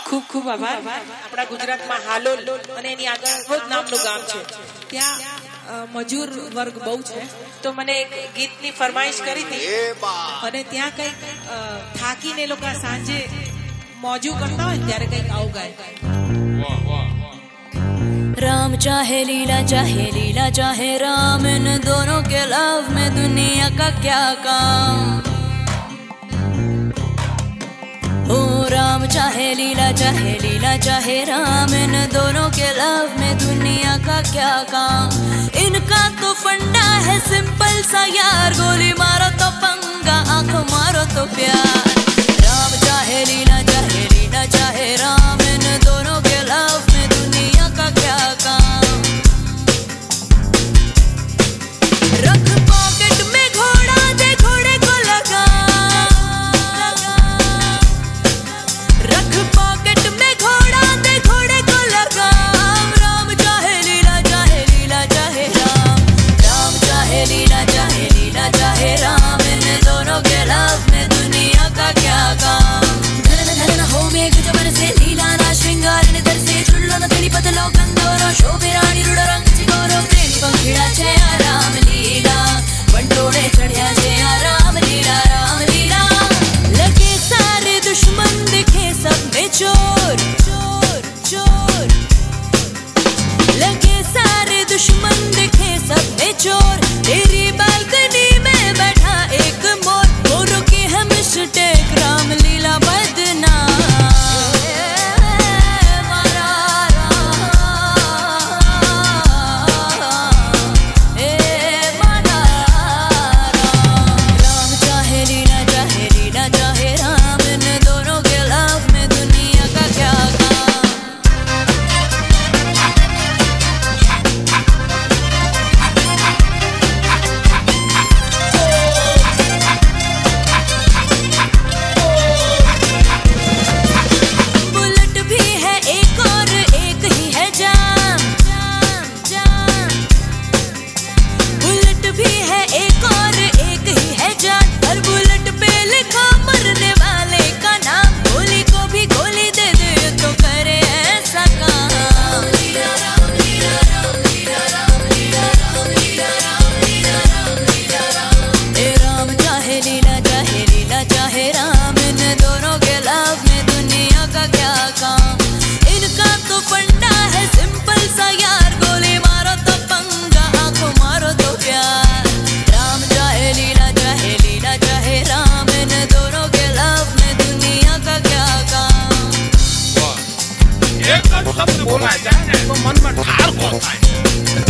ખૂબ ખૂબ આભાર. આપણા ગુજરાતમાં હાલોલ અને એની આગળ રોજ નામનું ગામ છે, ત્યાં મજૂર વર્ગ બહુ છે. તો મને એક ગીતની ફરમાઈશ કરી હતી અને ત્યાં કંઈક થાકીને એ લોકો સાંજે મોજું करता હોય ત્યારે કંઈક આવું ગાય. राम चाहे लीला चाहे राम, इन दोनों के लव में दुनिया का क्या काम. ओ राम चाहे लीला चाहे राम, इन दोनों के लव में दुनिया का क्या काम. इनका तो फंडा है सिंपल सा यार, गोली मारो तो पंगा, आंख मारो तो प्यार. राम चाहे लीला चाहे राम, इन दोनों के लव में दुनिया का क्या काम. रख पॉकेट में घोड़ा, दे घोड़े को लगा. रख पॉकेट में घोड़ा, दे घोड़े को लगा. राम चाहे लीला चाहे राम. राम चाहे लीला चाहे राम, इन दोनों के लव में दुनिया का क्या काम. हो मेघ जबर से लीला ना श्रृंगार निधर से चुल्लो न तेरी पतलो गंधोरो शोभे रानी रूढ़ रंग चिगोरो प्रेमी पंखीड़ा छे राम लीला बंटोड़े चढ़िया छे राम लीला. लगे सारे दुश्मन दिखे सब में चोर चोर चोर. लगे सारे दुश्मन दिखे सब में चोर. तेरी बालकनी में बैठा एक मोर, मोरों की है मिस्टेक राम लीला बदनाम. शब्द बोला जाए ना तो मन में ठार होता है.